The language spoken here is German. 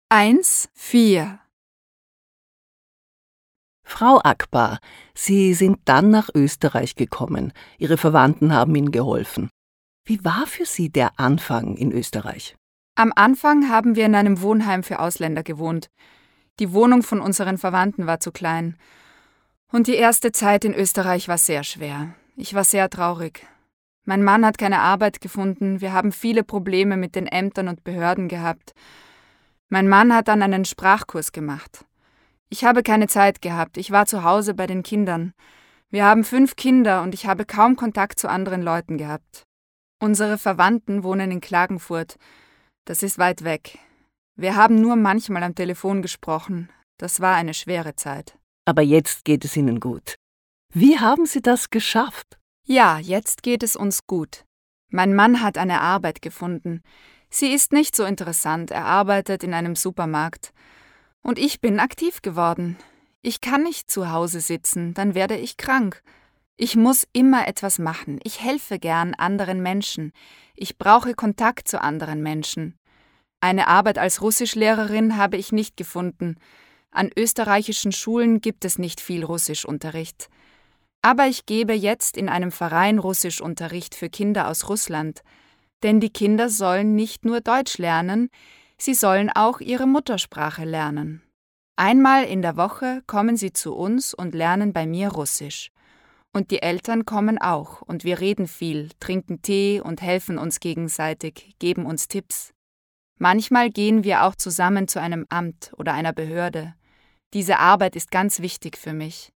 1,4. Frau Akbar, Sie sind dann nach Österreich gekommen. Ihre Verwandten haben Ihnen geholfen. Wie war für Sie der Anfang in Österreich? Am Anfang haben wir in einem Wohnheim für Ausländer gewohnt. Die Wohnung von unseren Verwandten war zu klein. Und die erste Zeit in Österreich war sehr schwer. Ich war sehr traurig. Mein Mann hat keine Arbeit gefunden. Wir haben viele Probleme mit den Ämtern und Behörden gehabt. Mein Mann hat dann einen Sprachkurs gemacht. Ich habe keine Zeit gehabt. Ich war zu Hause bei den Kindern. Wir haben 5 Kinder und ich habe kaum Kontakt zu anderen Leuten gehabt. Unsere Verwandten wohnen in Klagenfurt. Das ist weit weg. Wir haben nur manchmal am Telefon gesprochen. Das war eine schwere Zeit. Aber jetzt geht es Ihnen gut. Wie haben Sie das geschafft? Ja, jetzt geht es uns gut. Mein Mann hat eine Arbeit gefunden. Sie ist nicht so interessant. Er arbeitet in einem Supermarkt. Und ich bin aktiv geworden. Ich kann nicht zu Hause sitzen, dann werde ich krank. Ich muss immer etwas machen. Ich helfe gern anderen Menschen. Ich brauche Kontakt zu anderen Menschen. Eine Arbeit als Russischlehrerin habe ich nicht gefunden. An österreichischen Schulen gibt es nicht viel Russischunterricht. Aber ich gebe jetzt in einem Verein Russischunterricht für Kinder aus Russland. Denn die Kinder sollen nicht nur Deutsch lernen, sie sollen auch ihre Muttersprache lernen. Einmal in der Woche kommen sie zu uns und lernen bei mir Russisch. Und die Eltern kommen auch und wir reden viel, trinken Tee und helfen uns gegenseitig, geben uns Tipps. Manchmal gehen wir auch zusammen zu einem Amt oder einer Behörde. Diese Arbeit ist ganz wichtig für mich.